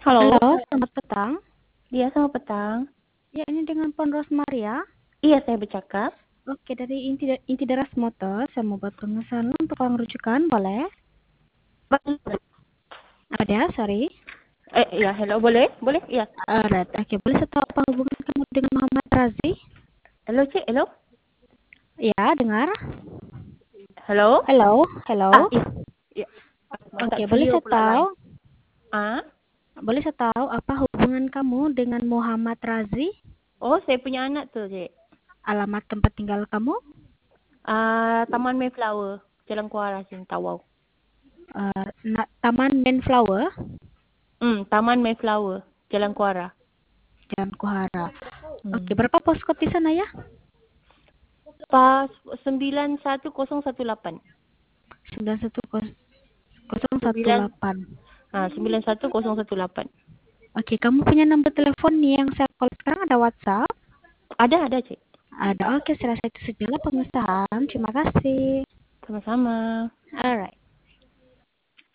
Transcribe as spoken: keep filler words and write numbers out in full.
Halo, Halo, selamat petang. iya selamat petang. Ya, ini dengan Pon Rosmaria. Iya, saya bercakap. Oke, dari Inti, Inti Daras Motor, saya mau buat pemesanan untuk uang rujukan, boleh? Apa dia? Sorry. Eh, iya, hello, boleh? Boleh? Iya. Alright, oke. Boleh saya tahu apa hubungan kamu dengan Muhammad Razi? Halo, Cik, hello? Ya, dengar. Halo? Halo, Ah, halo. iya. Iya. Agak Oke, boleh clear saya pula tahu, line. Ah? boleh saya tahu apa hubungan kamu dengan Muhammad Razi? Oh, saya punya anak tu, Cik. Alamat tempat tinggal kamu? Ah, Taman Mayflower, Jalan Kuala sini, Tawau. Uh, na- Taman Manflower, Hmm, Taman Mayflower, Jalan Kuala. Jalan Kuhara. Oke, Hmm. berapa postcode di sana ya? Pas sembilan satu kosong satu delapan. sembilan satu nol satu Sembilan, delapan. ah, sembilan satu kosong satu delapan. Oke, kamu punya nomor telepon nih yang saya call sekarang, ada WhatsApp? Ada, ada, Cik. Ada. Oke, saya rasa itu sajalah pemesanan. Terima kasih. Sama-sama. Alright.